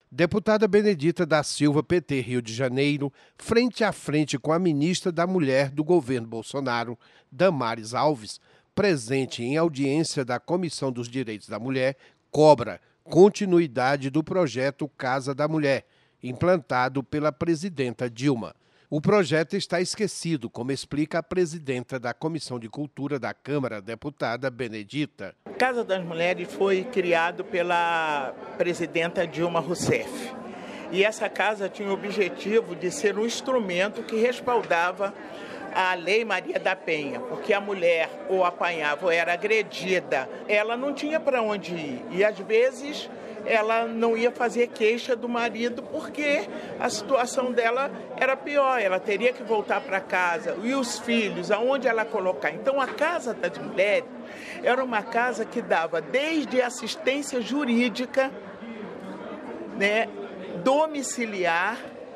Deputada Benedita da Silva, PT, Rio de Janeiro, frente a frente com a ministra da Mulher do governo Bolsonaro, Damares Alves, presente em audiência da Comissão dos Direitos da Mulher, cobra continuidade do projeto Casa da Mulher, implantado pela presidenta Dilma. O projeto está esquecido, como explica a presidenta da Comissão de Cultura da Câmara, deputada Benedita. Casa das Mulheres foi criado pela presidenta Dilma Rousseff. E essa casa tinha o objetivo de ser um instrumento que respaldava a Lei Maria da Penha, porque a mulher ou apanhava ou era agredida, ela não tinha para onde ir. E às vezes ela não ia fazer queixa do marido porque a situação dela era pior, ela teria que voltar para casa. E os filhos, aonde ela colocar? Então a Casa das Mulheres era uma casa que dava desde assistência jurídica, domiciliar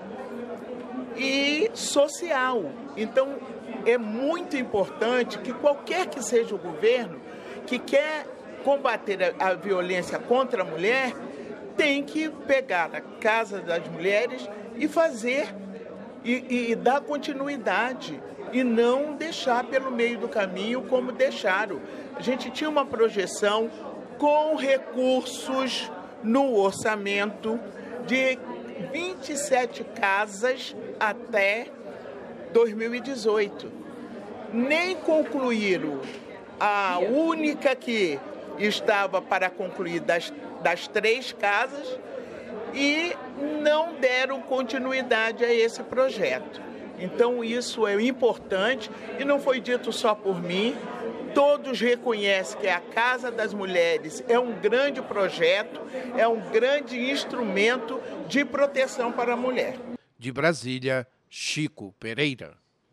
e social. Então é muito importante que qualquer que seja o governo que quer combater a violência contra a mulher, tem que pegar a Casa das Mulheres e fazer e dar continuidade e não deixar pelo meio do caminho como deixaram. A gente tinha uma projeção com recursos no orçamento de 27 casas até 2018. Nem concluíram a única que estava para concluir das 3 casas e não deram continuidade a esse projeto. Então isso é importante e não foi dito só por mim. Todos reconhecem que a Casa das Mulheres é um grande projeto, é um grande instrumento de proteção para a mulher. De Brasília, Chico Pereira.